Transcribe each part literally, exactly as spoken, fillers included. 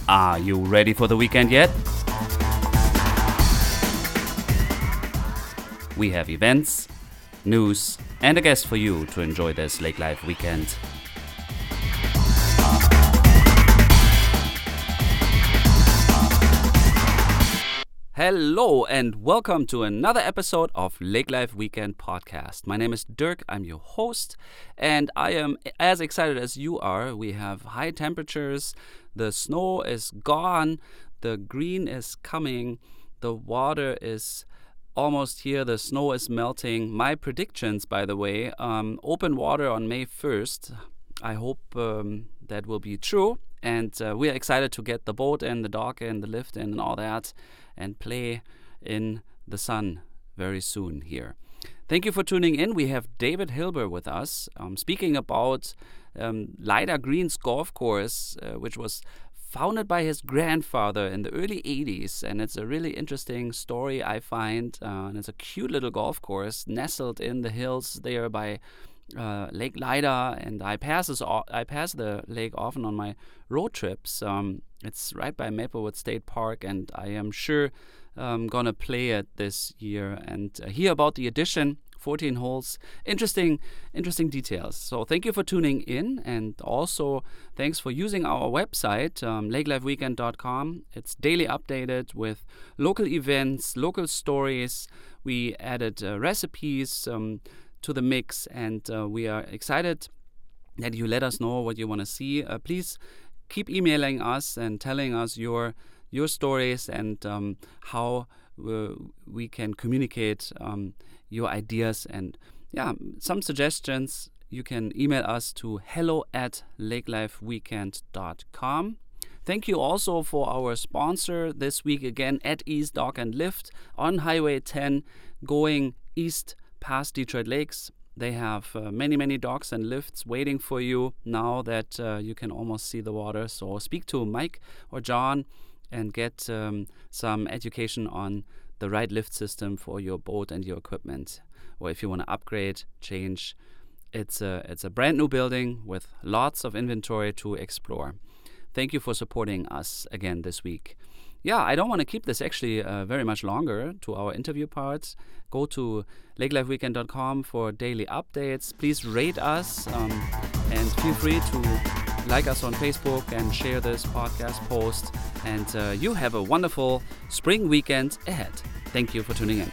Are you ready for the weekend yet? We have events, news, and a guest for you to enjoy this Lake Life weekend. Hello and welcome to another episode of Lake Life Weekend Podcast. My name is Dirk, I'm your host, and I am as excited as you are. We have high temperatures, the snow is gone, the green is coming, the water is almost here, the snow is melting. My predictions, by the way, um, open water on May first. I hope um, that will be true, and uh, we are excited to get the boat in, the dock in, the lift in, and all that, and play in the sun very soon here. Thank you for tuning in. We have David Hilber with us, um, speaking about um, Lyda Green's golf course, uh, which was founded by his grandfather in the early eighties, and it's a really interesting story, I find, uh, and it's a cute little golf course nestled in the hills there by uh, Lake Lyda, and I pass, this, I pass the lake often on my road trips. Um, it's right by Maplewood State Park, and I am sure I'm gonna play it this year and uh, hear about the addition. fourteen holes, interesting, interesting details. So thank you for tuning in, and also thanks for using our website, um, lake life weekend dot com. It's daily updated with local events, local stories. We added uh, recipes um, to the mix, and uh, we are excited that you let us know what you want to see. Uh, please keep emailing us and telling us your your stories and um, how uh, we can communicate um, your ideas, and yeah, some suggestions. You can email us to hello at lake life weekend dot com. Thank you also for our sponsor this week again, At Ease Dock and Lift on Highway ten, going east past Detroit Lakes. They have uh, many, many docks and lifts waiting for you now that uh, you can almost see the water. So speak to Mike or John and get um, some education on the right lift system for your boat and your equipment. Or if you want to upgrade, change, it's a, it's a brand new building with lots of inventory to explore. Thank you for supporting us again this week. Yeah, I don't want to keep this actually uh, very much longer to our interview parts. Go to lake life weekend dot com for daily updates. Please rate us um, and feel free to like us on Facebook and share this podcast post. And uh, you have a wonderful spring weekend ahead. Thank you for tuning in.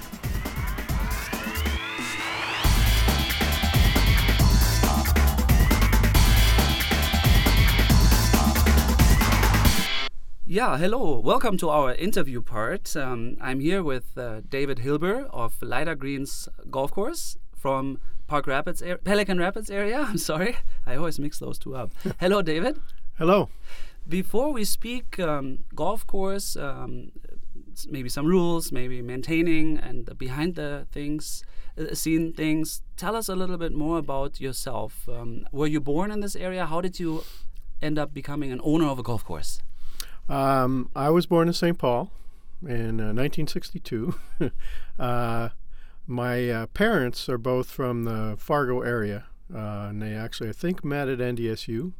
Yeah, hello. Welcome to our interview part. Um, I'm here with uh, David Hilber of Lyda Green's golf course from Park Rapids, er- Pelican Rapids area. I'm sorry, I always mix those two up. Hello, David. Hello. Before we speak um, golf course, um, maybe some rules, maybe maintaining and the behind the things, uh, scene things. Tell us a little bit more about yourself. Um, were you born in this area? How did you end up becoming an owner of a golf course? Um, I was born in Saint Paul in uh, nineteen sixty-two. uh, my uh, parents are both from the Fargo area, uh, and they actually, I think, met at N D S U.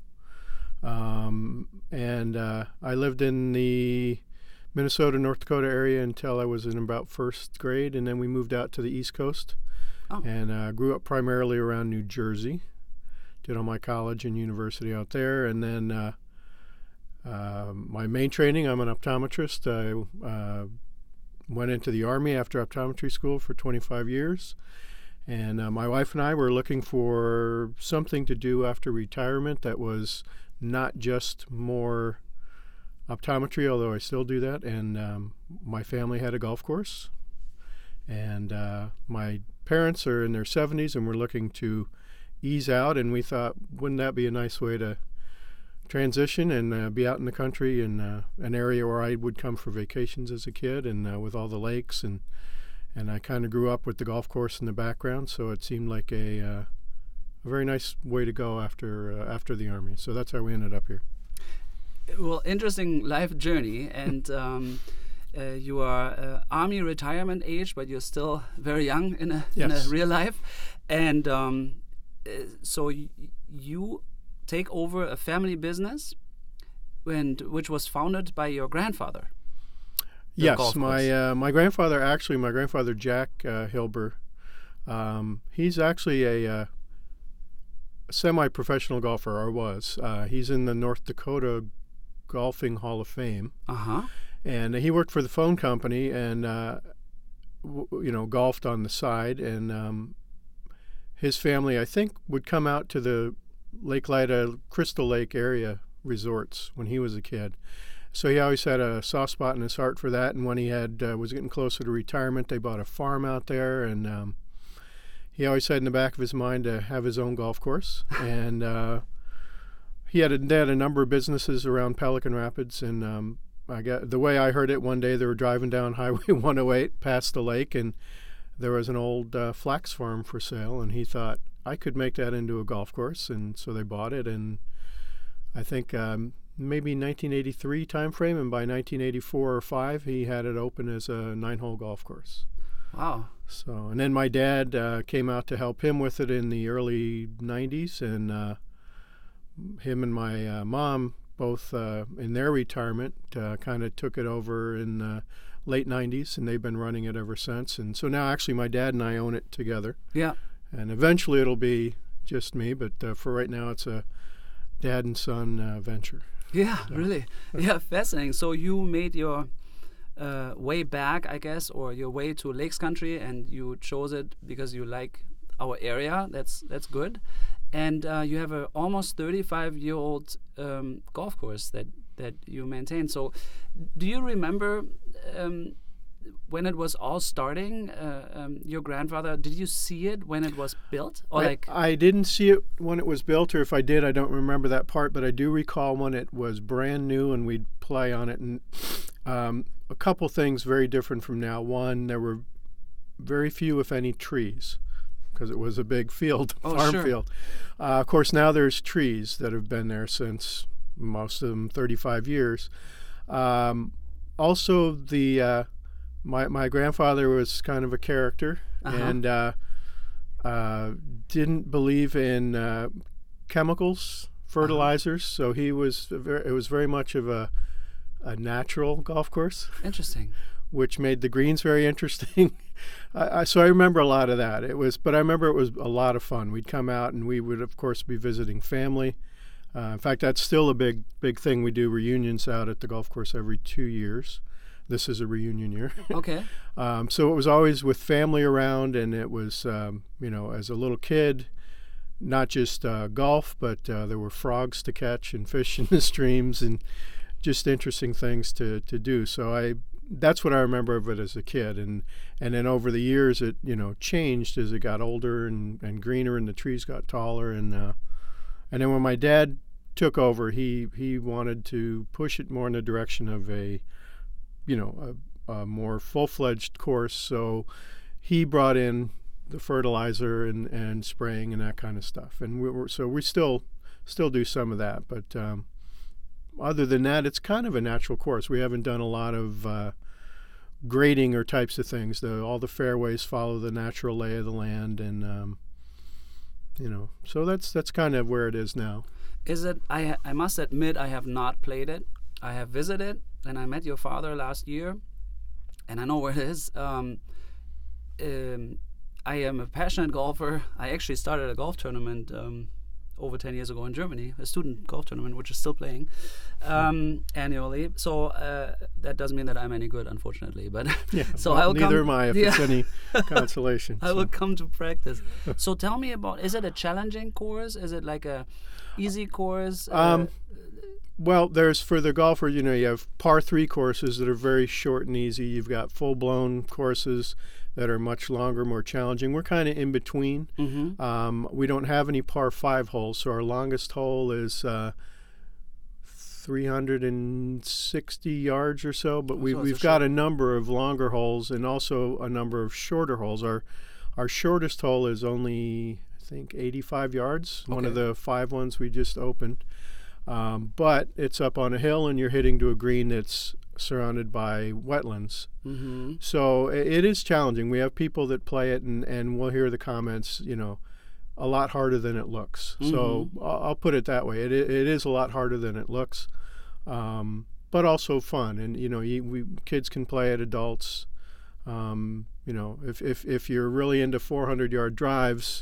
Um, and uh, I lived in the Minnesota, North Dakota area until I was in about first grade, and then we moved out to the East Coast. Oh. And uh, grew up primarily around New Jersey. Did all my college and university out there, and then uh, Uh, my main training, I'm an optometrist. I uh, went into the Army after optometry school for twenty-five years. And uh, my wife and I were looking for something to do after retirement that was not just more optometry, although I still do that. And um, my family had a golf course. And uh, my parents are in their seventies and were looking to ease out. And we thought, wouldn't that be a nice way to transition and uh, be out in the country in uh, an area where I would come for vacations as a kid, and uh, with all the lakes, and and I kind of grew up with the golf course in the background, so it seemed like a, uh, a very nice way to go after uh, after the Army. So that's how we ended up here. Well, interesting life journey, and um, uh, you are uh, Army retirement age, but you're still very young in a, yes. in a real life, and um, uh, so y- you take over a family business and which was founded by your grandfather. Yes, my uh, my grandfather actually, my grandfather Jack uh, Hilber, um, he's actually a uh, semi-professional golfer, or was. Uh, he's in the North Dakota Golfing Hall of Fame. Uh-huh. And he worked for the phone company and, uh, w- you know, golfed on the side. And um, his family, I think, would come out to the Lake Lida, Crystal Lake area resorts when he was a kid. So he always had a soft spot in his heart for that. And when he had uh, was getting closer to retirement, they bought a farm out there. And um, he always had in the back of his mind to have his own golf course. and uh, he had a, they had a number of businesses around Pelican Rapids. And um, I got the way I heard it one day, they were driving down Highway one oh eight past the lake, and there was an old uh, flax farm for sale. And he thought, I could make that into a golf course. And so they bought it. And I think um, maybe nineteen eighty-three time frame, and by nineteen eighty-four or five, he had it open as a nine-hole golf course. Wow. So, and then my dad uh, came out to help him with it in the early nineties, and uh, him and my uh, mom, both uh, in their retirement, uh, kind of took it over in the late nineties, and they've been running it ever since. And so now actually my dad and I own it together. Yeah. And eventually it'll be just me, but uh, for right now it's a dad and son uh, venture. Yeah, so. Really. Yeah, fascinating. So you made your uh, way back, I guess, or your way to Lakes Country, and you chose it because you like our area. That's that's good. And uh, you have a almost thirty-five year old um, golf course that that you maintain. So, do you remember um, when it was all starting? Uh, um, your grandfather, did you see it when it was built, or I, like? I didn't see it when it was built, or if I did, I don't remember that part. But I do recall when it was brand new and we'd play on it. And um, a couple things very different from now. One, there were very few, if any, trees, because it was a big field, oh, farm sure. field. Uh, of course, now there's trees that have been there since, most of them, thirty-five years. Um, also, the uh, my my grandfather was kind of a character, uh-huh. and uh, uh, didn't believe in uh, chemicals, fertilizers. Uh-huh. So he was very, it was very much of a a natural golf course. Interesting. Which made the greens very interesting. I, I, so I remember a lot of that. It was, but I remember it was a lot of fun. We'd come out and we would, of course, be visiting family. Uh, in fact, that's still a big, big thing. We do reunions out at the golf course every two years. This is a reunion year. Okay. um, so it was always with family around, and it was, um, you know, as a little kid, not just uh, golf, but uh, there were frogs to catch and fish in the streams, and just interesting things to, to do. So I. That's what I remember of it as a kid, and and then over the years it you know changed as it got older and, and greener, and the trees got taller, and uh, and then when my dad took over, he he wanted to push it more in the direction of a you know a, a more full-fledged course. So he brought in the fertilizer and, and spraying and that kind of stuff, and we were so we still still do some of that, but. Um, Other than that, it's kind of a natural course. We haven't done a lot of uh, grading or types of things. The, all the fairways follow the natural lay of the land, and um, you know, so that's that's kind of where it is now. Is it? I I must admit, I have not played it. I have visited, and I met your father last year, and I know where it is. Um, um, I am a passionate golfer. I actually started a golf tournament. Um, over ten years ago in Germany, a student golf tournament, which is still playing um, annually. So uh, that doesn't mean that I'm any good, unfortunately. But yeah, so well, I will neither come, am I, if yeah. it's any consolation. I so. will come to practice. So tell me about, is it a challenging course? Is it like a easy course? Um, uh, well, there's, for the golfer, you know, you have par three courses that are very short and easy. You've got full-blown courses that are much longer, more challenging. We're kind of in between. Mm-hmm. Um, we don't have any par five holes, so our longest hole is uh, three hundred sixty yards or so. But Oh, we, so it's we've a got short- a number of longer holes and also a number of shorter holes. Our our shortest hole is only, I think, eighty-five yards. One of Okay. the five ones we just opened. Um, but it's up on a hill, and you're hitting to a green that's surrounded by wetlands. Mm-hmm. So it, it is challenging. We have people that play it, and, and we'll hear the comments, you know, a lot harder than it looks. Mm-hmm. So I'll, I'll put it that way. It, it is a lot harder than it looks. um, but also fun. And you know, you, we kids can play at adults. Um, you know, if, if if you're really into four hundred yard drives,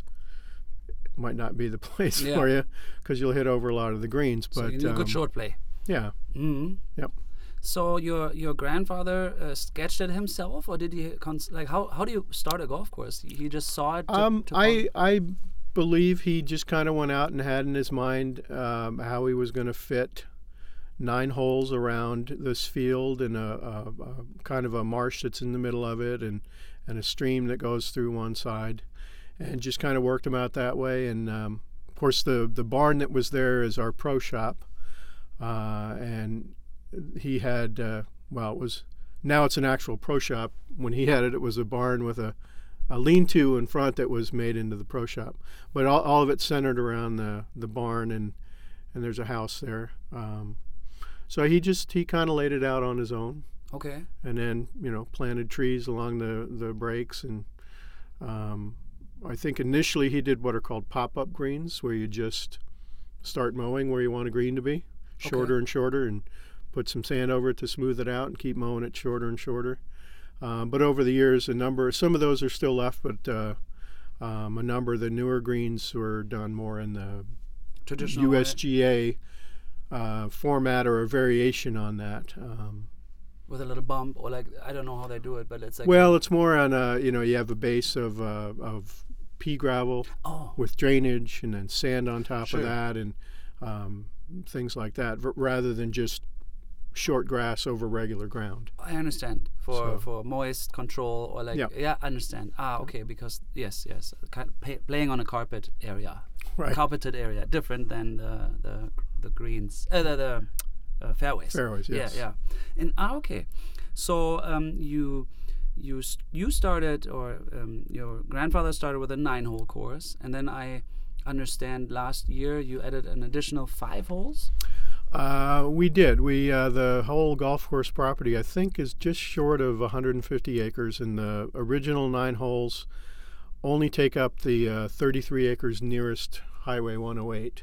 it might not be the place Yeah. for you because you'll hit over a lot of the greens. So But you need um, good short play. yeah, Mm-hmm. yep. So your your grandfather uh, sketched it himself, or did he cons- like how how do you start a golf course? He he just saw it. To, Um, to I I believe he just kind of went out and had in his mind um, how he was going to fit nine holes around this field and a, a, a kind of a marsh that's in the middle of it, and and a stream that goes through one side, and just kind of worked them out that way. And um, of course, the the barn that was there is our pro shop, uh, and he had uh, well, it was now it's an actual pro shop. When he had it, it was a barn with a a lean-to in front that was made into the pro shop, but all, all of it centered around the the barn, and and there's a house there. Um, so he just he kind of laid it out on his own, Okay. and then you know planted trees along the the breaks, and um, I think initially he did what are called pop-up greens, where you just start mowing where you want a green to be, shorter Okay. and shorter, and put some sand over it to smooth it out, and keep mowing it shorter and shorter. Um, but over the years, a number, some of those are still left, but uh, um, a number of the newer greens were done more in the Traditional U way, S G A uh, format or a variation on that. Um, with a little bump, or like I don't know how they do it, but it's like well, it's more on a, you know, you have a base of uh, of pea gravel oh with drainage, and then sand on top Sure. of that, and um, things like that, v- rather than just short grass over regular ground. I understand for So- for moist control or like Yeah. yeah I understand ah okay because yes yes kind of pay, playing on a carpet area Right. carpeted area different than the the the greens uh, the, the uh, fairways Fairways, yes. yeah yeah and ah okay so um you you s- you started or um, your grandfather started with a nine hole course, and then I understand last year you added an additional five holes. Uh, we did. We uh, the whole golf course property, I think, is just short of one hundred fifty acres, and the original nine holes only take up the uh, thirty-three acres nearest Highway one oh eight.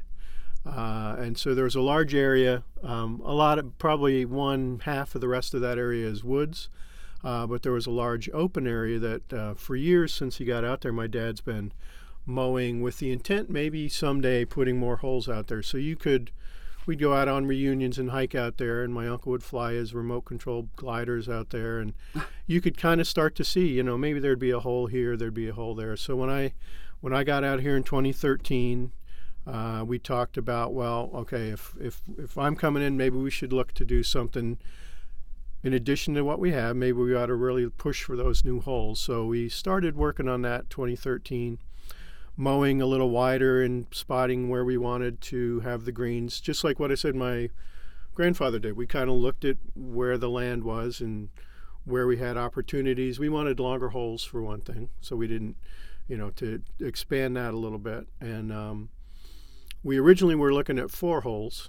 Uh, and so there's a large area. Um, a lot of probably one half of the rest of that area is woods, uh, but there was a large open area that uh, for years since he got out there, my dad's been mowing with the intent maybe someday putting more holes out there. So you could. We'd go out on reunions and hike out there, and my uncle would fly his remote controlled gliders out there, and you could kind of start to see, you know, maybe there'd be a hole here, there'd be a hole there. So when I when I got out here in twenty thirteen, uh, we talked about, well, okay, if if if I'm coming in, maybe we should look to do something in addition to what we have. Maybe we ought to really push for those new holes. So we started working on that twenty thirteen. Mowing a little wider and spotting where we wanted to have the greens, just like what I said my grandfather did. We kind of looked at where the land was and where we had opportunities. We wanted longer holes for one thing, so we didn't, you know, to expand that a little bit. And um, we originally were looking at four holes,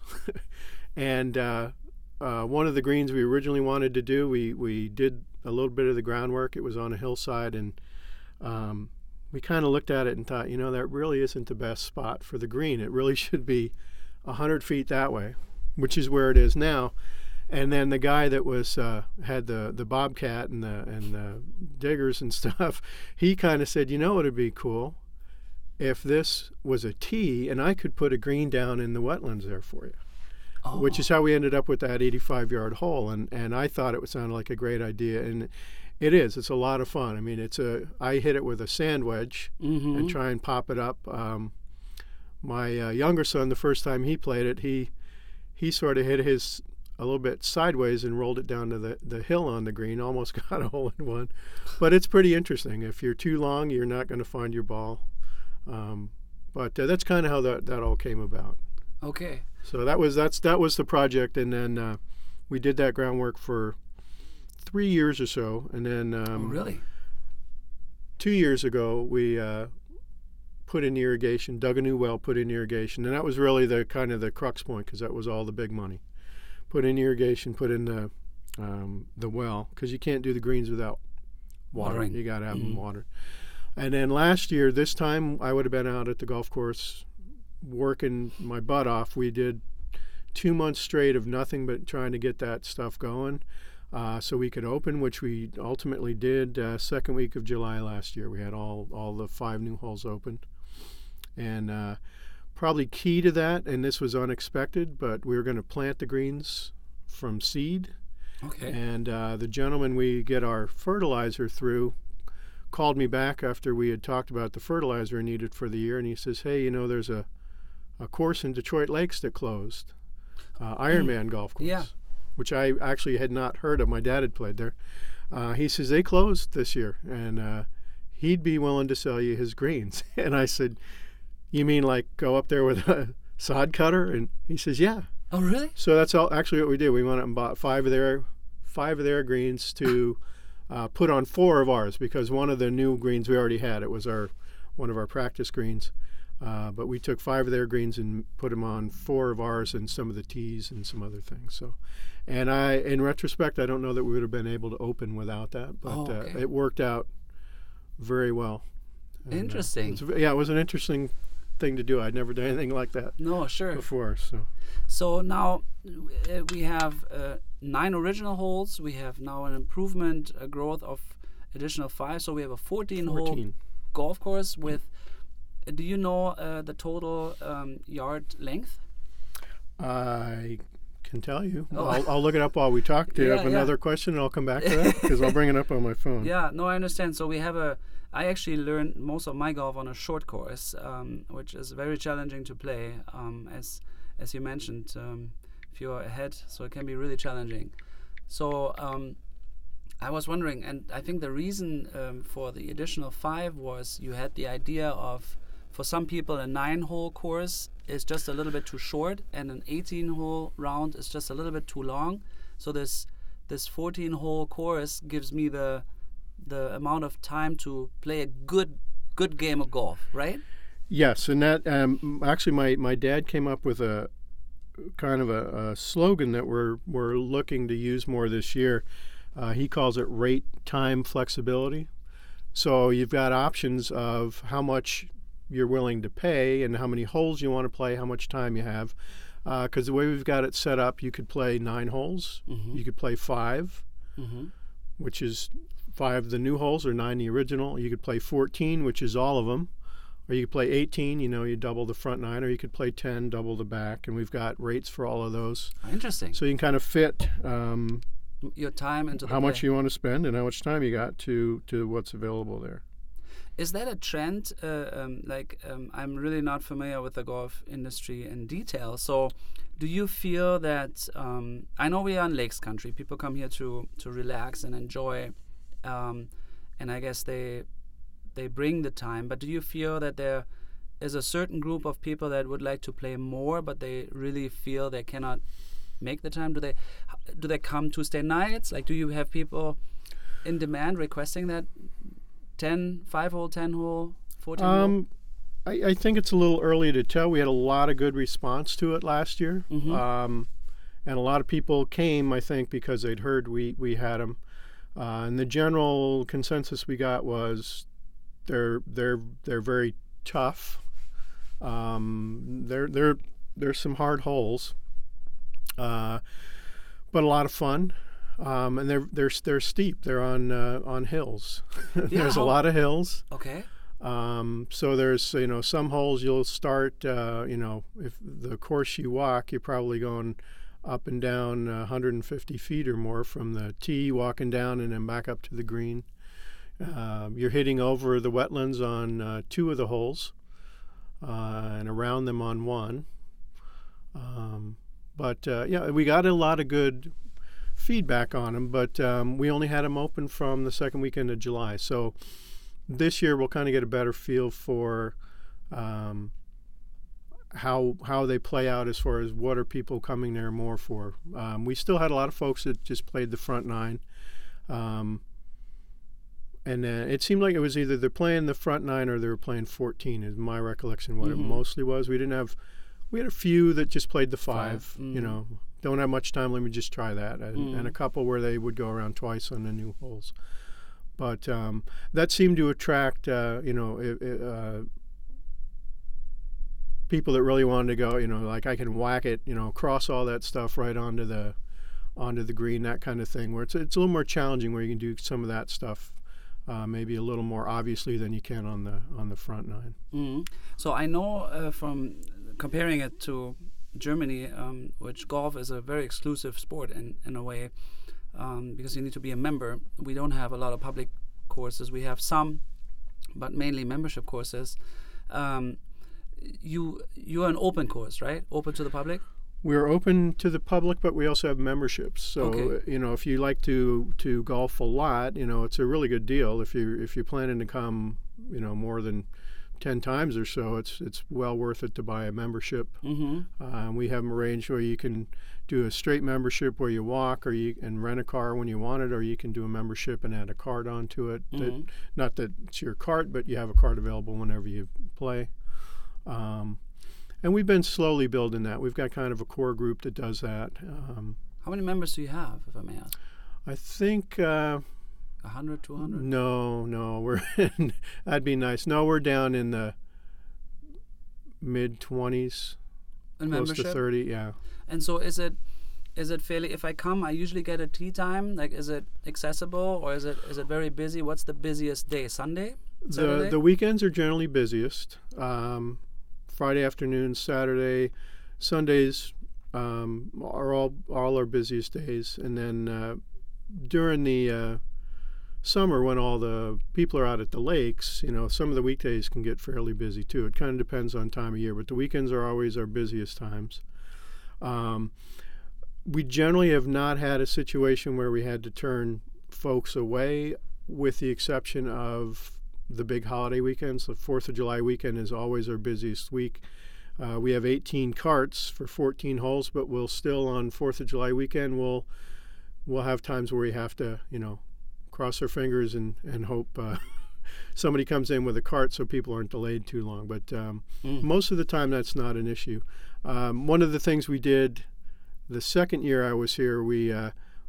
and uh, uh, one of the greens we originally wanted to do, we we did a little bit of the groundwork. It was on a hillside, and um, we kind of looked at it and thought, you know, that really isn't the best spot for the green. It really should be one hundred feet that way, which is where it is now. And then the guy that was uh, had the, the bobcat and the and the diggers and stuff, he kind of said, you know, it'd be cool if this was a tee and I could put a green down in the wetlands there for you. Oh. Which is how we ended up with that eighty-five yard hole. And, and I thought it would sound like a great idea. And it is. It's a lot of fun. I mean, it's a. I hit it with a sand wedge Mm-hmm. and try and pop it up. Um, my uh, younger son, the first time he played it, he he sort of hit his a little bit sideways and rolled it down to the, the hill on the green. Almost got a hole in one. But it's pretty interesting. If you're too long, you're not going to find your ball. Um, but uh, that's kind of how that, that all came about. Okay. So that was that's that was the project, and then uh, we did that groundwork for three years or so, and then um, oh, really? two years ago we uh, put in irrigation, dug a new well, put in irrigation, and that was really the kind of the crux point because that was all the big money. Put in irrigation, put in the um, the well because you can't do the greens without water. Watering. You got to have Mhm. them watered. And then last year, this time I would have been out at the golf course working my butt off. We did two months straight of nothing but trying to get that stuff going uh, so we could open, which we ultimately did uh, second week of July last year. We had all, all the five new holes opened. And uh, probably key to that, and this was unexpected, but we were going to plant the greens from seed. Okay. And uh, the gentleman we get our fertilizer through called me back after we had talked about the fertilizer I needed for the year, and he says, hey, you know, there's a, a course in Detroit Lakes that closed, uh, Ironman Golf Course, Yeah. which I actually had not heard of. My dad had played there. Uh, he says, they closed this year, and uh, he'd be willing to sell you his greens. And I said, you mean like go up there with a sod cutter? And he says, yeah. Oh, really? So that's all actually what we did. We went up and bought five of their five of their greens to uh, put on four of ours, because one of the new greens we already had. It was our one of our practice greens. Uh, but we took five of their greens and put them on four of ours and some of the tees and some other things. So, and I, in retrospect, I don't know that we would have been able to open without that, but Oh, okay. uh, it worked out very well. And, uh, Interesting. it's a- yeah, it was an interesting thing to do. I'd never done anything like that No, sure. before. So. So now uh, we have uh, nine original holes. We have now an improvement, a growth of additional five. So we have a fourteen-hole fourteen. golf course with. Uh, do you know uh, the total um, yard length? I can tell you. Oh. I'll, I'll look it up while we talk. Do you Yeah, have yeah. another question, and I'll come back to that? Because I'll bring it up on my phone. Yeah, no, I understand. So we have a. I actually learned most of my golf on a short course, um, which is very challenging to play, um, as as you mentioned, um, if you're ahead, so it can be really challenging. So um, I was wondering, and I think the reason um, for the additional five was you had the idea of, for some people, a nine-hole course is just a little bit too short, and an eighteen-hole round is just a little bit too long. So this this fourteen-hole course gives me the the amount of time to play a good good game of golf, right? Yes, and that um, actually my, my dad came up with a kind of a, a slogan that we're we're looking to use more this year. Uh, he calls it rate time flexibility. So you've got options of how much you're willing to pay and how many holes you want to play, how much time you have. Because uh, the way we've got it set up, you could play nine holes, Mm-hmm. you could play five, Mm-hmm. which is five the new holes, or nine the original. You could play fourteen, which is all of them. Or you could play eighteen, you know, you double the front nine, or you could play ten, double the back, and we've got rates for all of those. Interesting. So you can kind of fit um, Your time into the how much play. you want to spend and how much time you got to, to what's available there. Is that a trend? Uh, um, like, um, I'm really not familiar with the golf industry in detail. So, do you feel that? Um, I know we are in Lakes Country. People come here to to relax and enjoy, um, and I guess they they bring the time. But do you feel that there is a certain group of people that would like to play more, but they really feel they cannot make the time? Do they do they come Tuesday nights? Like, do you have people in demand requesting that? ten, five hole, ten hole, fourteen hole? Um, I, I think it's a little early to tell. We had a lot of good response to it last year. Mhm. Um, and a lot of people came, I think, because they'd heard we, we had them. Uh, and the general consensus we got was they're they're they're very tough. Um, they're they're there's some hard holes, uh, but a lot of fun. Um, and they're they're they're steep. They're on uh, on hills. There's how- a lot of hills. Okay. Um, so there's you know some holes you'll start. Uh, you know if the course you walk, you're probably going up and down uh, one hundred fifty feet or more from the tee, walking down and then back up to the green. Um, you're hitting over the wetlands on uh, two of the holes uh, and around them on one. Um, but uh, yeah, we got a lot of good feedback on them, but um, we only had them open from the second weekend of July. So this year we'll kind of get a better feel for um, how how they play out as far as what are people coming there more for. Um, we still had a lot of folks that just played the front nine. Um, and uh, it seemed like it was either they're playing the front nine or they were playing fourteen is my recollection what Mhm. it mostly was. We didn't have, we had a few that just played the five, Five, you mhm. know, don't have much time, let me just try that. And, Mm. and a couple where they would go around twice on the new holes. But um, that seemed to attract, uh, you know, it, it, uh, people that really wanted to go, you know, like I can whack it, you know, cross all that stuff right onto the onto the green, that kind of thing, where it's it's a little more challenging, where you can do some of that stuff uh, maybe a little more obviously than you can on the on the front nine. Mm-hmm. So I know uh, from comparing it to Germany, um, which golf is a very exclusive sport in, in a way, um, because you need to be a member. We don't have a lot of public courses. We have some, but mainly membership courses. Um, you you are an open course, right? Open to the public? We're open to the public, but we also have memberships. So Okay. you know, if you like to to golf a lot, you know, it's a really good deal. If you if you're planning to come, you know, more than ten times or so, it's it's well worth it to buy a membership. Mm-hmm. Uh, we have them arranged where you can do a straight membership where you walk, or you and rent a car when you want it, or you can do a membership and add a card onto it. Mm-hmm. That, not that it's your cart, but you have a card available whenever you play. Um, and we've been slowly building that. We've got kind of a core group that does that. Um, How many members do you have, if I may ask? I think uh, one hundred, two hundred? no, no, we're that'd be nice. No, we're down in the mid twenties, In close membership? to thirty. Yeah. And so is it is it fairly, if I come, I usually get a tea time? Like, is it accessible, or is it is it very busy? What's the busiest day? Sunday? The Saturday? the weekends are generally busiest. Um, Friday afternoons, Saturday, Sundays um, are all all our busiest days, and then uh, during the uh, summer, when all the people are out at the lakes, you know, some of the weekdays can get fairly busy too. It kind of depends on time of year, but the weekends are always our busiest times. Um, we generally have not had a situation where we had to turn folks away, with the exception of the big holiday weekends. The fourth of July weekend is always our busiest week. Uh, we have eighteen carts for fourteen holes, but we'll still, on fourth of July weekend, we'll we'll have times where we have to, you know, cross our fingers and, and hope uh, somebody comes in with a cart so people aren't delayed too long. But um, Mm. most of the time that's not an issue. Um, one of the things we did the second year I was here, we uh,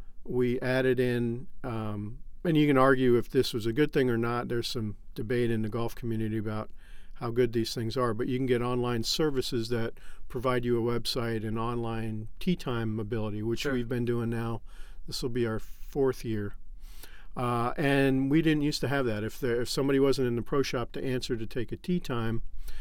we added in, um, and you can argue if this was a good thing or not. There's some debate in the golf community about how good these things are, but you can get online services that provide you a website and online tee time mobility, which Sure. we've been doing now. This will be our fourth year. Uh, and we didn't used to have that. If there, if somebody wasn't in the pro shop to answer to take a tee time,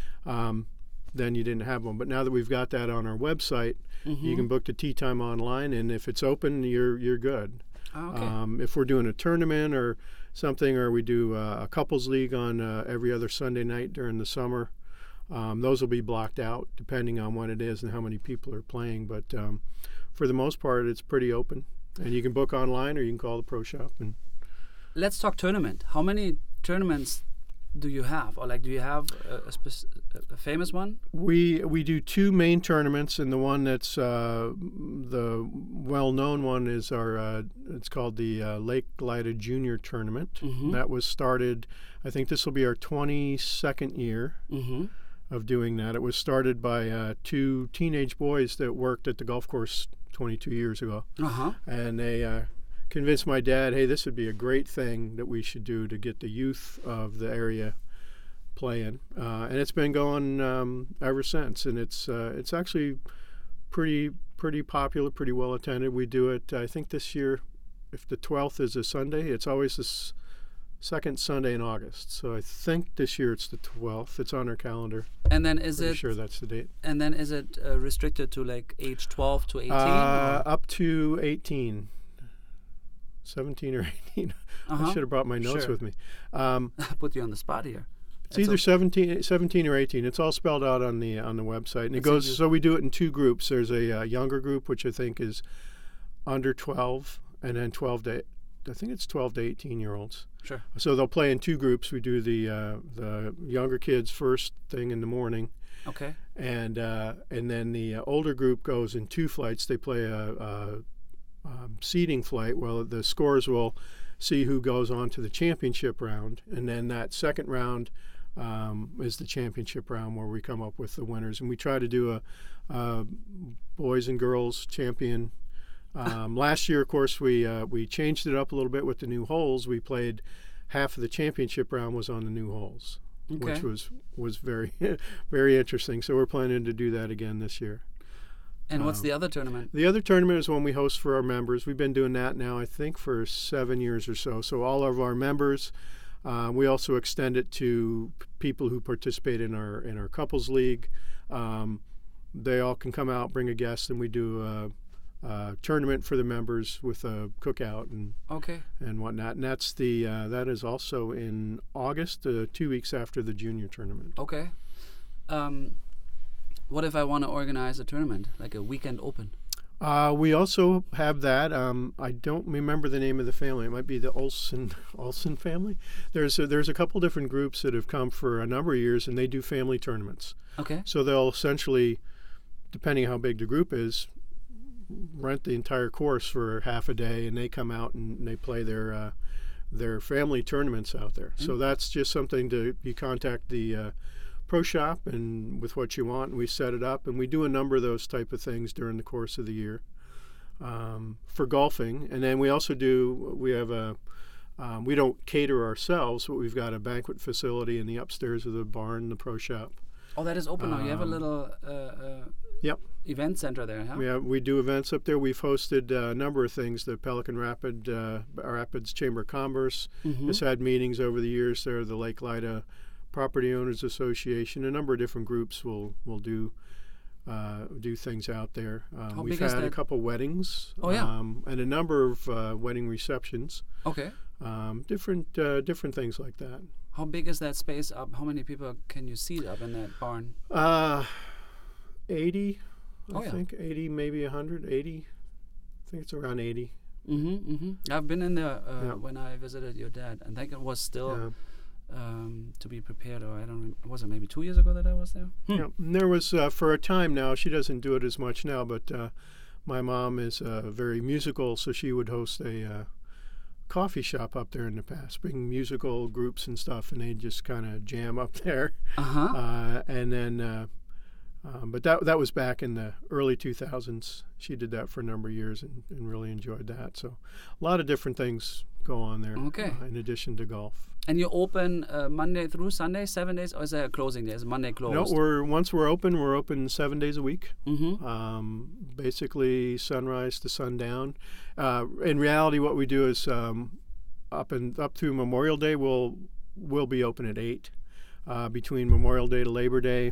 um, then you didn't have one. But now that we've got that on our website, Mm-hmm. you can book the tee time online, and if it's open, you're you're good. Ah, okay. Um, if we're doing a tournament or something, or we do uh, a couples league on uh, every other Sunday night during the summer, um, those will be blocked out depending on when it is and how many people are playing. But um, for the most part, it's pretty open, and you can book online or you can call the pro shop. And Let's talk tournament. How many tournaments do you have, or like, do you have a, a, spec- a famous one? we we do two main tournaments, and the one that's uh, the well-known one is our uh, it's called the uh, Lake Glida Junior Tournament. Mhm. That was started, I think this will be our twenty-second year Mm-hmm. of doing that. It was started by uh, two teenage boys that worked at the golf course twenty-two years ago, Uh huh. and they uh, convinced my dad, hey, this would be a great thing that we should do to get the youth of the area playing, uh, and it's been going um, ever since. And it's uh, it's actually pretty pretty popular, pretty well attended. We do it, I think this year, if the twelfth is a Sunday, it's always the s- second Sunday in August. So I think this year it's the twelfth. It's on our calendar. And then is Pretty it? sure that's the date. And then is it uh, restricted to like age twelve to eighteen? Uh, or? up to eighteen. seventeen or eighteen. Uh-huh. I should have brought my notes Sure. with me. Um, Put you on the spot here. it's That's either o- seventeen, seventeen or eighteen. It's all spelled out on the on the website, and it It's goes. easy. So we do it in two groups. There's a uh, younger group, which I think is under twelve, and then twelve to, I think it's twelve to eighteen year olds. Sure. So they'll play in two groups. We do the uh, the younger kids first thing in the morning, Okay. and uh, and then the uh, older group goes in two flights. They play a, a, um seeding flight. Well, the scores will see who goes on to the championship round, and then that second round um, is the championship round where we come up with the winners. And we try to do a, a boys and girls champion. Um, last year, of course, we uh, we changed it up a little bit with the new holes. We played half of the championship round was on the new holes. Okay. which was was very very interesting. So we're planning to do that again this year. And what's Um, the other tournament? The other tournament is one we host for our members. We've been doing that now, I think, for seven years or so. So all of our members, uh, we also extend it to p- people who participate in our in our couples league. Um, they all can come out, bring a guest, and we do a, a tournament for the members with a cookout and Okay. and whatnot. And that's the uh, that is also in August, uh, two weeks after the junior tournament. Okay. Um, what if I want to organize a tournament, like a weekend open? Uh, we also have that. Um, I don't remember the name of the family. It might be the Olson Olson family. There's a, there's a couple different groups that have come for a number of years, and they do family tournaments. Okay. So they'll essentially, depending how big the group is, rent the entire course for half a day, and they come out and they play their uh, their family tournaments out there. Mm. So that's just something to you contact the uh, pro shop and with what you want, and we set it up, and we do a number of those type of things during the course of the year um, for golfing. And then we also do we have a um, we don't cater ourselves, but we've got a banquet facility in the upstairs of the barn, the pro shop. Oh, that is open now. You have a Um, little uh, uh, Yep. event center there, huh? We have, we do events up there. We've hosted uh, a number of things. The Pelican Rapid uh, Rapids Chamber of Commerce Mhm. has had meetings over the years there. The Lake Lida Property Owners Association, a number of different groups will will do uh, do things out there. Um, How we've big is had a that? couple weddings, Oh, yeah. um, and a number of uh, wedding receptions. Okay. Um, different uh, different things like that. How big is that space up? How many people can you seat up in that barn? Uh, eighty, I Oh, yeah. think eighty, maybe one hundred eighty. I think it's around eighty. Mm-hmm, mm-hmm. I've been in there uh, Yeah. when I visited your dad. I think it was still Yeah. um, to be prepared, or I don't. Rem- was it maybe two years ago that I was there? Hmm. Yeah, and there was uh, for a time now. She doesn't do it as much now, but uh, my mom is uh, very musical, so she would host a uh, coffee shop up there in the past, bring musical groups and stuff, and they'd just kind of jam up there. Uh-huh. Uh, and then, uh, um, but that that was back in the early two thousands. She did that for a number of years and, and really enjoyed that. So, a lot of different things go on there. Okay. Uh, in addition to golf. And you open uh, Monday through Sunday, seven days, or is there a closing day? Is Monday closed? No, we're once we're open, we're open seven days a week. Mm-hmm. Um, basically sunrise to sundown. Uh, in reality, what we do is um, up and up through Memorial Day, we'll we'll be open at eight. Uh, between Memorial Day to Labor Day,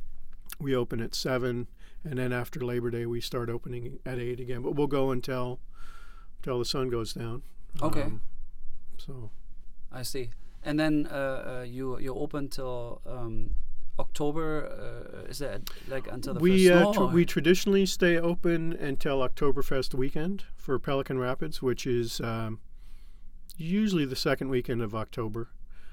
we open at seven, and then after Labor Day, we start opening at eight again. But we'll go until until the sun goes down. Okay. Um, so I see. And then uh, uh, you you open till um, October. Uh, is that like until the we first uh, snow? tr- or- we traditionally stay open until Oktoberfest weekend for Pelican Rapids, which is um, usually the second weekend of October.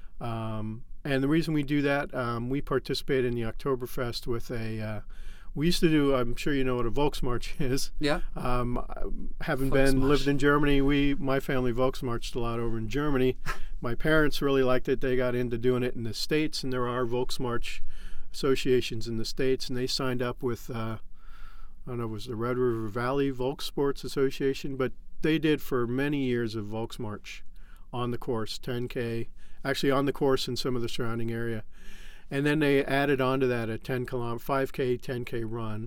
Um, and the reason we do that, um, we participate in the Oktoberfest with a. Uh, we used to do. I'm sure you know what a Volksmarch is. yeah. Um, having been Volksmarch. lived in Germany, we my family Volksmarched a lot over in Germany. My parents really liked it. They got into doing it in the States, and there are Volksmarch associations in the States, and they signed up with uh, I don't know, it was the Red River Valley Volksports Association, but they did for many years of Volksmarch on the course, ten K, actually on the course in some of the surrounding area. And then they added onto that a ten kilometer, five K, ten K run.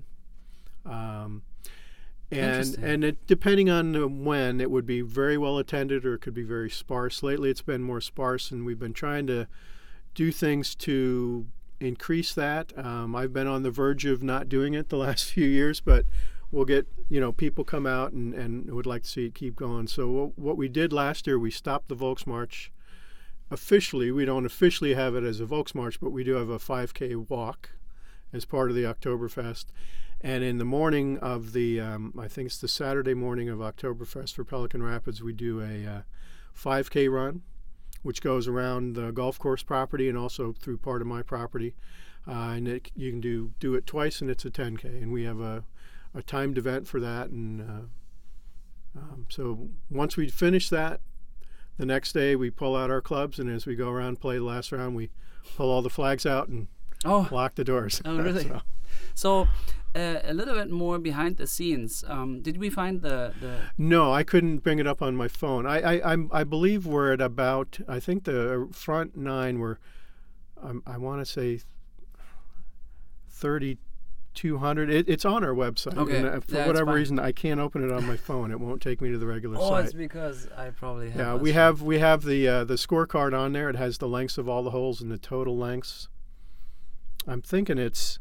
Um, and Interesting. and it, depending on the when, it would be very well attended or it could be very sparse. Lately, it's been more sparse, and we've been trying to do things to increase that. Um, I've been on the verge of not doing it the last few years, but we'll get, you know, people come out and, and would like to see it keep going. So what, what we did last year, we stopped the Volksmarch. Officially, we don't officially have it as a Volksmarch, but we do have a five K walk as part of the Oktoberfest. And in the morning of the, um, I think it's the Saturday morning of Oktoberfest for Pelican Rapids, we do a uh, five K run, which goes around the golf course property and also through part of my property. Uh, and it, you can do do it twice, and it's a ten K. And we have a, a timed event for that. And uh, um, so once we finish that, the next day we pull out our clubs, and as we go around and play the last round, we pull all the flags out and Oh. lock the doors. Oh, really? So, So, uh, a little bit more behind the scenes. Um, did we find the, the no, I couldn't bring it up on my phone. I, I, I'm, I believe we're at about, I think the front nine were um, I want to say thirty-two hundred. It, it's on our website. Okay. And uh, for Yeah, whatever fine. reason, I can't open it on my phone. It won't take me to the regular Oh, site. it's because I probably have. Yeah, that we site. have we have the uh, the scorecard on there. It has the lengths of all the holes and the total lengths. I'm thinking it's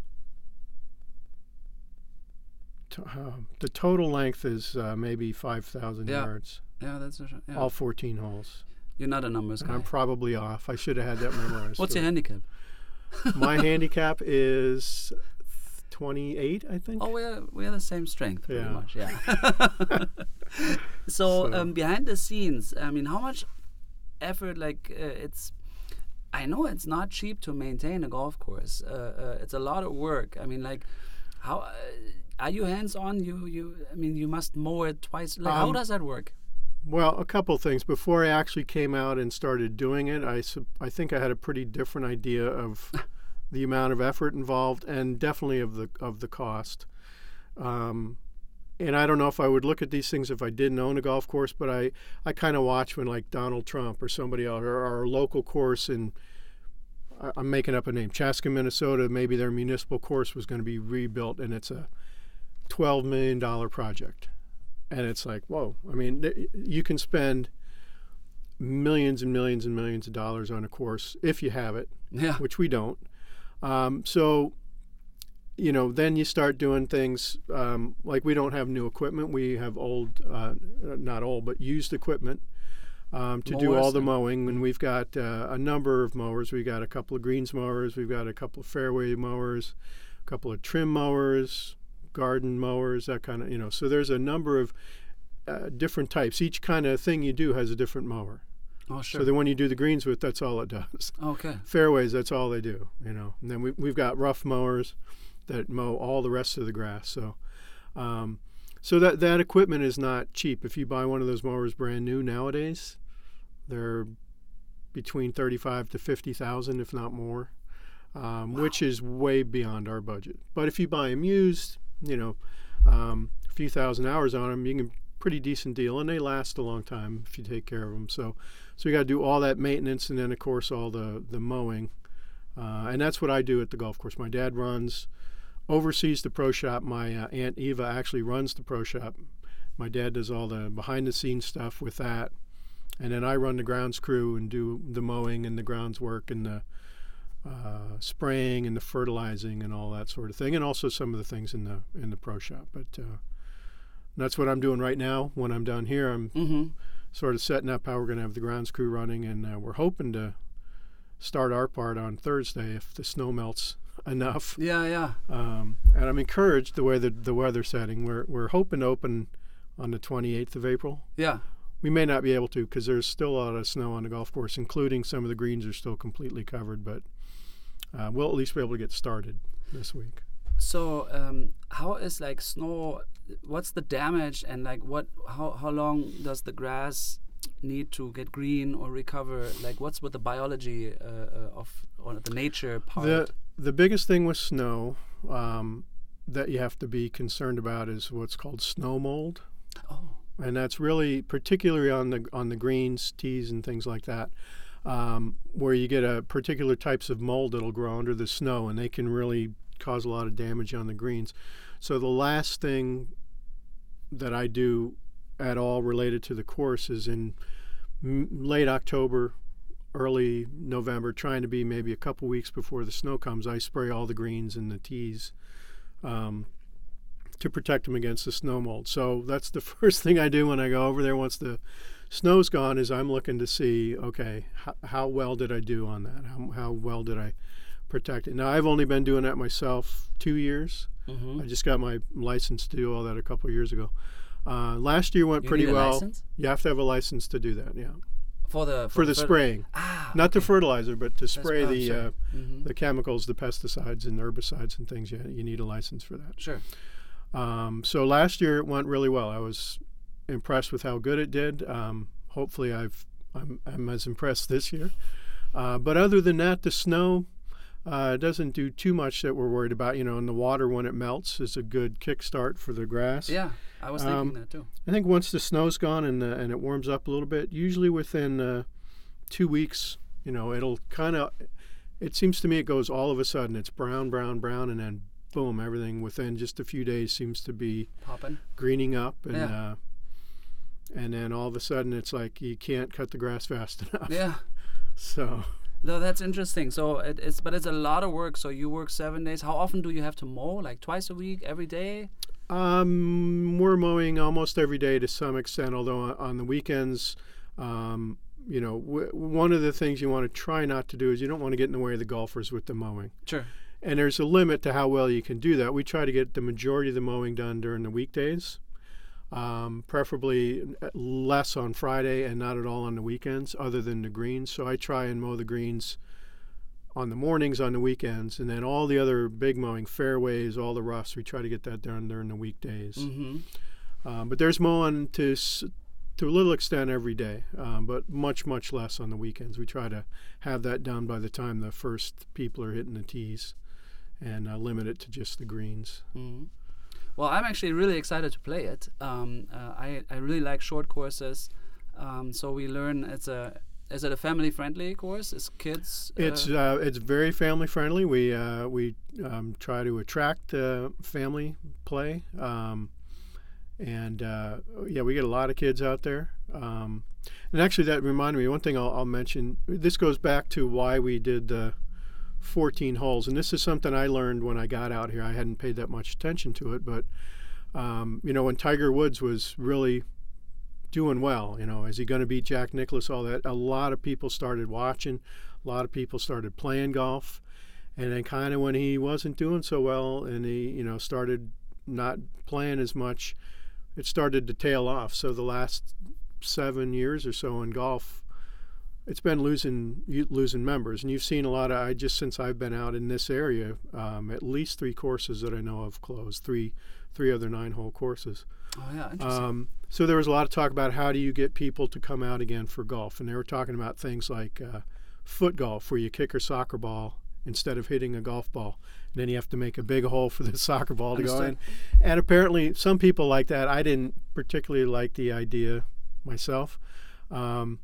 to, uh, the total length is uh, maybe five thousand Yeah. yards. Yeah, that's a, yeah. All fourteen holes. You're not a numbers And guy. I'm probably off. I should have had that memorized. What's but your handicap? my handicap is twenty-eight, I think. Oh, we're we're the same strength, pretty Yeah. much. Yeah. so, So- Um, behind the scenes, I mean, how much effort? Like, uh, it's. I know it's not cheap to maintain a golf course. Uh, uh, it's a lot of work. I mean, like, how uh, are you hands on? You you. I mean, you must mow it twice. Like, how Um, does that work? Well, a couple things. Before I actually came out and started doing it, I, sup- I think I had a pretty different idea of the amount of effort involved and definitely of the of the cost. Um, and I don't know if I would look at these things if I didn't own a golf course, but I, I kind of watch when like Donald Trump or somebody else or our local course in, I- I'm making up a name, Chaska, Minnesota, maybe their municipal course was going to be rebuilt and it's a twelve million dollars project. And it's like, whoa, I mean, th- you can spend millions and millions and millions of dollars on a course if you have it, Yeah. which we don't. Um, so, you know, then you start doing things um, like we don't have new equipment. We have old, uh, not old, but used equipment um, to do all Mowers the and- mowing. And we've got uh, a number of mowers. We've got a couple of greens mowers. We've got a couple of fairway mowers, a couple of trim mowers, garden mowers, that kind of, you know. So there's a number of uh, different types. Each kind of thing you do has a different mower. Oh, sure. So the one you do the greens with, that's all it does. okay. Fairways, that's all they do, you know. And then we, we've got rough mowers that mow all the rest of the grass. So um, so that, that equipment is not cheap. If you buy one of those mowers brand new nowadays, they're between thirty-five to fifty thousand, if not more, um, Wow. which is way beyond our budget. But if you buy them used, you know, um, a few thousand hours on them, you can pretty decent deal, and they last a long time if you take care of them. So, so you got to do all that maintenance, and then of course all the the mowing, uh, and that's what I do at the golf course. My dad runs, oversees the pro shop. My uh, aunt Eva actually runs the pro shop. My dad does all the behind the scenes stuff with that, and then I run the grounds crew and do the mowing and the grounds work and the uh, spraying and the fertilizing and all that sort of thing, and also some of the things in the in the pro shop. But uh, that's what I'm doing right now. When I'm down here, I'm Mm-hmm. sort of setting up how we're going to have the grounds crew running, and uh, we're hoping to start our part on Thursday if the snow melts enough. Yeah, yeah. Um, and I'm encouraged the way the the weather's setting. We're we're hoping to open on the twenty-eighth of April. Yeah. We may not be able to because there's still a lot of snow on the golf course, including some of the greens are still completely covered. But uh, we'll at least be able to get started this week. So, um, how is like snow? What's the damage and like what? How how long does the grass need to get green or recover? Like, what's with the biology uh, uh, of or the nature part? The the biggest thing with snow um, that you have to be concerned about is what's called snow mold, oh, and that's really particularly on the on the greens, tees, and things like that, um, where you get a particular types of mold that'll grow under the snow, and they can really cause a lot of damage on the greens. So the last thing that I do at all related to the course is in m- late October, early November, trying to be maybe a couple weeks before the snow comes. I spray all the greens and the tees um, to protect them against the snow mold. So that's the first thing I do when I go over there once the snow's gone is I'm looking to see, okay, how, how well did I do on that? How, how well did I protect it? Now, I've only been doing that myself two years. mm-hmm. I just got my license to do all that a couple of years ago. Uh, last year went You pretty need a well. license? You have to have a license to do that, yeah. for the For the fer- spraying. Ah, Not the okay. fertilizer, but to That's spray prob- the sure. uh, Mhm. the chemicals, the pesticides and herbicides and things. You, you need a license for that. Sure. Um, so last year it went really well. I was impressed with how good it did. Um, hopefully I've, I'm, I'm as impressed this year. Uh, but other than that, the snow uh, doesn't do too much that we're worried about. You know, and the water when it melts is a good kickstart for the grass. Yeah, I was thinking Um, that too. I think once the snow's gone and, uh, and it warms up a little bit, usually within uh, two weeks, you know, it'll kind of it seems to me it goes all of a sudden. It's brown, brown, brown, and then boom, everything within just a few days seems to be popping, greening up, and yeah. uh, and then all of a sudden it's like you can't cut the grass fast enough. Yeah. So. No, that's interesting. So it, it's but it's a lot of work. So you work seven days. How often do you have to mow? Like twice a week, every day? Um, we're mowing almost every day to some extent. Although on, on the weekends, um, you know, w- one of the things you want to try not to do is you don't want to get in the way of the golfers with the mowing. Sure. And there's a limit to how well you can do that. We try to get the majority of the mowing done during the weekdays, um, preferably less on Friday and not at all on the weekends other than the greens. So I try and mow the greens on the mornings on the weekends, and then all the other big mowing, fairways, all the roughs, we try to get that done during the weekdays. Mm-hmm. Um, but there's mowing to to a little extent every day, um, but much, much less on the weekends. We try to have that done by the time the first people are hitting the tees, and uh, limit it to just the greens. Mm-hmm. Well, I'm actually really excited to play it. Um, uh, I I really like short courses, um, so we learn. It's a is it a family friendly course? Is kids? Uh, It's uh, it's very family friendly. We uh, we um, try to attract uh, family play, um, and uh, yeah, we get a lot of kids out there. Um, and actually, that reminded me one thing I'll, I'll mention. This goes back to why we did the fourteen holes, and this is something I learned when I got out here. I hadn't paid that much attention to it, but um, you know, when Tiger Woods was really doing well, you know, is he going to beat Jack Nicklaus, all that, a lot of people started watching, a lot of people started playing golf, and then kind of when he wasn't doing so well and he, you know, started not playing as much, it started to tail off. So the last seven years or so in golf, it's been losing losing members, and you've seen a lot of. I just since I've been out in this area, um, at least three courses that I know of closed. Three, three other nine-hole courses. Oh yeah, interesting. Um, so there was a lot of talk about how do you get people to come out again for golf, and they were talking about things like uh, foot golf, where you kick a soccer ball instead of hitting a golf ball, and then you have to make a big hole for the soccer ball to Understood. go in. And apparently, some people like that. I didn't particularly like the idea myself. Um,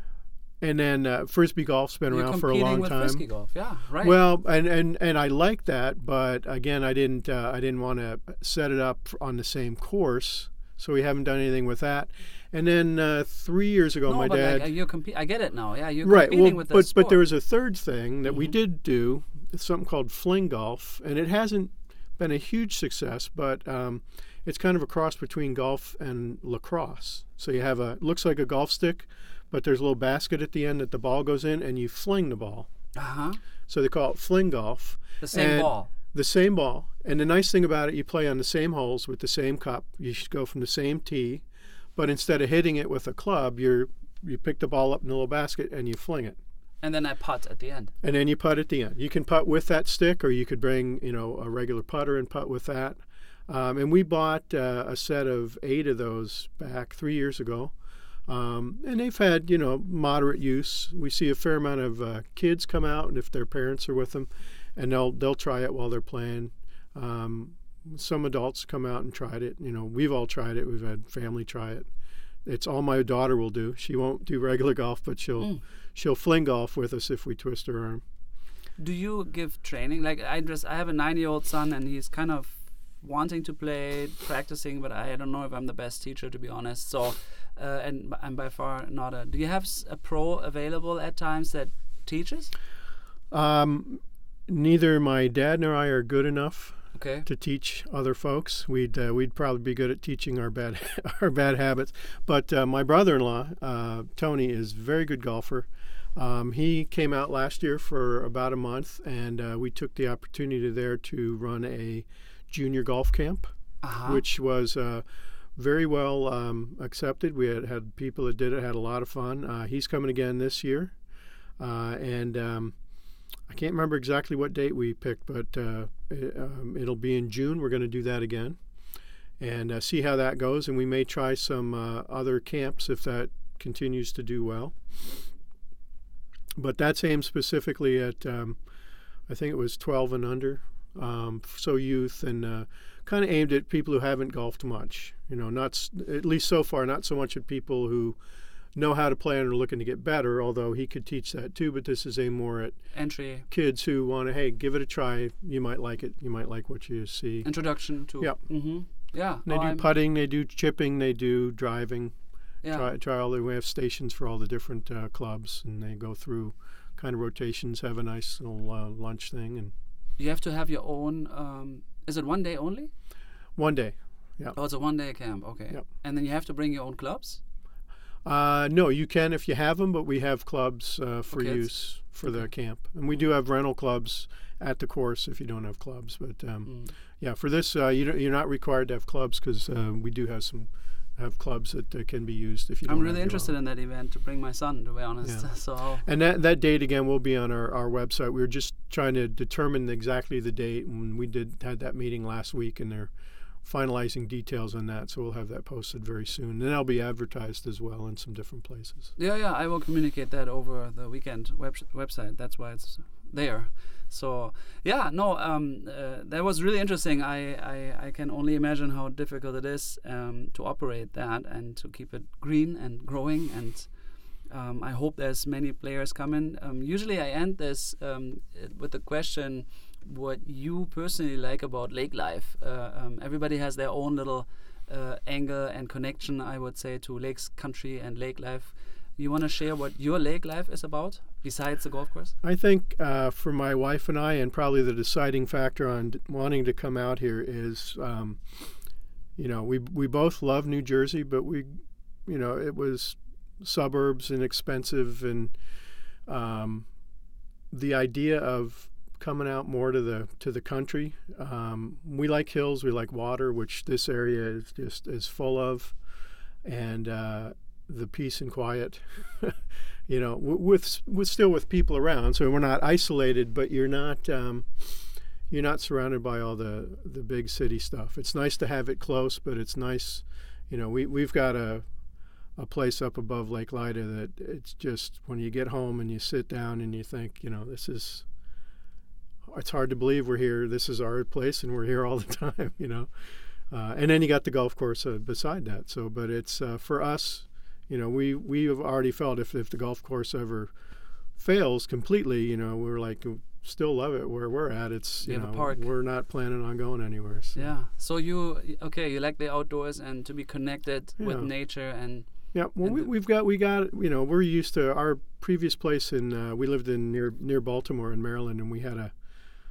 And then uh, Frisbee golf's been You're around for a competing long with time. Frisbee golf, yeah, right. Well, and, and, and I like that, but again, I didn't uh, I didn't want to set it up on the same course, so we haven't done anything with that. And then uh, three years ago, no, my but dad. Like, you're compe- I get it now. Yeah, you're right. competing Well, with but the sport. but there was a third thing that mm-hmm. we did do, something called fling golf, and it hasn't been a huge success, but um, it's kind of a cross between golf and lacrosse. So you have a looks like a golf stick, but there's a little basket at the end that the ball goes in, and you fling the ball. Uh-huh. So they call it fling golf. The same and ball. The same ball. And the nice thing about it, you play on the same holes with the same cup. You should go from the same tee, but instead of hitting it with a club, you're you pick the ball up in a little basket and you fling it. And then I putt at the end. And then you putt at the end. You can putt with that stick, or you could bring, you know, a regular putter and putt with that. Um, and we bought uh, a set of eight of those back three years ago. Um, and they've had, you know, moderate use. We see a fair amount of uh, kids come out, and if their parents are with them, and they'll they'll try it while they're playing. Um, some adults come out and tried it. You know, we've all tried it. We've had family try it. It's all my daughter will do. She won't do regular golf, but she'll mm. she'll fling golf with us if we twist her arm. Do you give training? Like I just I have a nine-year-old son, and he's kind of wanting to play, practicing, but I don't know if I'm the best teacher, to be honest. So. Uh, and I'm by far not a. Do you have a pro available at times that teaches? Um, neither my dad nor I are good enough okay. to teach other folks. We'd uh, we'd probably be good at teaching our bad our bad habits. But uh, my brother-in-law, uh, Tony, is a very good golfer. Um, he came out last year for about a month, and uh, we took the opportunity there to run a junior golf camp, uh-huh. which was. Uh, Very well um, accepted. We had, had people that did it, had a lot of fun. Uh, he's coming again this year. Uh, and um, I can't remember exactly what date we picked, but uh, it, um, it'll be in June. We're going to do that again and uh, see how that goes. And we may try some uh, other camps if that continues to do well. But that's aimed specifically at, um, I think it was twelve and under. Um, so youth and uh, kind of aimed at people who haven't golfed much. You know, not at least so far, not so much at people who know how to play and are looking to get better, although he could teach that too, but this is aimed more at entry kids who want to, hey, give it a try. You might like it. You might like what you see. Introduction to. Yep. Mm-hmm. Yeah. And they oh, do I'm putting, they do chipping, they do driving. Yeah. Try, try all the, we have stations for all the different uh, clubs, and they go through kind of rotations, have a nice little uh, lunch thing. And you have to have your own, um, is it one day only? One day, yeah. Oh, it's a one day camp, okay. Yep. And then you have to bring your own clubs? Uh, no, you can if you have them, but we have clubs uh, for Okay, use for okay. the camp. And we do have rental clubs at the course if you don't have clubs. But um, Mm. yeah, for this, uh, you don't, you're not required to have clubs because uh, we do have some have clubs that uh, can be used if you don't I'm have really your interested own. in that event to bring my son, to be honest. Yeah. So And that, that date, again, will be on our, our website. We were just trying to determine exactly the date, and we did had that meeting last week, and they're finalizing details on that, so we'll have that posted very soon. And that'll be advertised as well in some different places. yeah, yeah, I will communicate that over the weekend web website. That's why it's there. So yeah, no, um, uh, that was really interesting. I, I, I can only imagine how difficult it is um, to operate that and to keep it green and growing. And um, I hope there's many players coming. Um, usually I end this um, with the question, what you personally like about lake life. Uh, um, everybody has their own little uh, angle and connection, I would say, to lakes country and lake life. You want to share what your lake life is about besides the golf course? I think uh, for my wife and I, and probably the deciding factor on d- wanting to come out here is, um, you know, we we both love New Jersey, but we, you know, it was suburbs and expensive, and um, the idea of coming out more to the to the country. Um, we like hills, we like water, which this area is just is full of, and uh, the peace and quiet, you know, w- with with still with people around, so we're not isolated, but you're not um, you're not surrounded by all the the big city stuff. It's nice to have it close, but it's nice, you know, we we've got a a place up above Lake Lida that it's just when you get home and you sit down and you think, you know, this is. It's hard to believe we're here. This is our place, and we're here all the time, you know. Uh, and then you got the golf course uh, beside that. So, but it's uh, for us, you know, we we have already felt if if the golf course ever fails completely, you know, we're like still love it where we're at. It's you, You have know a park. We're not planning on going anywhere. So. Yeah. So you okay? You like the outdoors and to be connected with Yeah. nature and. Yeah, well, And we, the- we've got we got you know we're used to our previous place in uh, we lived in near near Baltimore in Maryland, and we had a.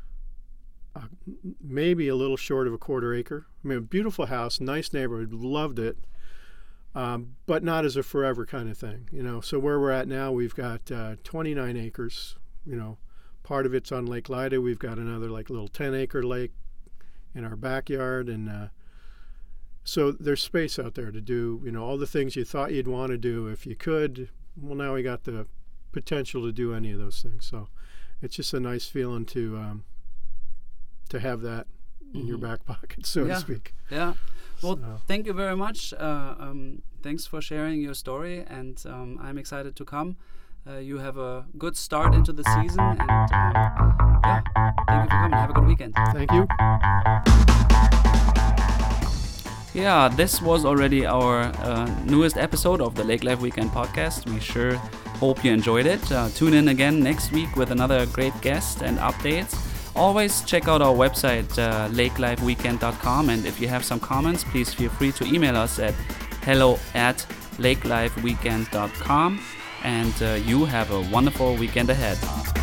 Uh, maybe a little short of a quarter acre. I mean, a beautiful house, nice neighborhood, loved it, um, but not as a forever kind of thing, you know. So where we're at now, we've got uh, twenty-nine acres. You know, part of it's on Lake Lida. We've got another like little ten-acre lake in our backyard, and uh, so there's space out there to do, you know, all the things you thought you'd want to do if you could. Well, now we got the potential to do any of those things. So it's just a nice feeling to. Um, to have that in your Mhm. back pocket, so Yeah. to speak. Yeah. Well, So, thank you very much. Uh, um, thanks for sharing your story, and um, I'm excited to come. Uh, you have a good start into the season, and um, yeah, thank you for coming. Have a good weekend. thank you. Yeah, this was already our uh, newest episode of the Lake Life Weekend podcast. We sure hope you enjoyed it. Uh, tune in again next week with another great guest and updates. Always check out our website, uh, lake life weekend dot com, and if you have some comments, please feel free to email us at hello at lake life weekend dot com, and uh, you have a wonderful weekend ahead.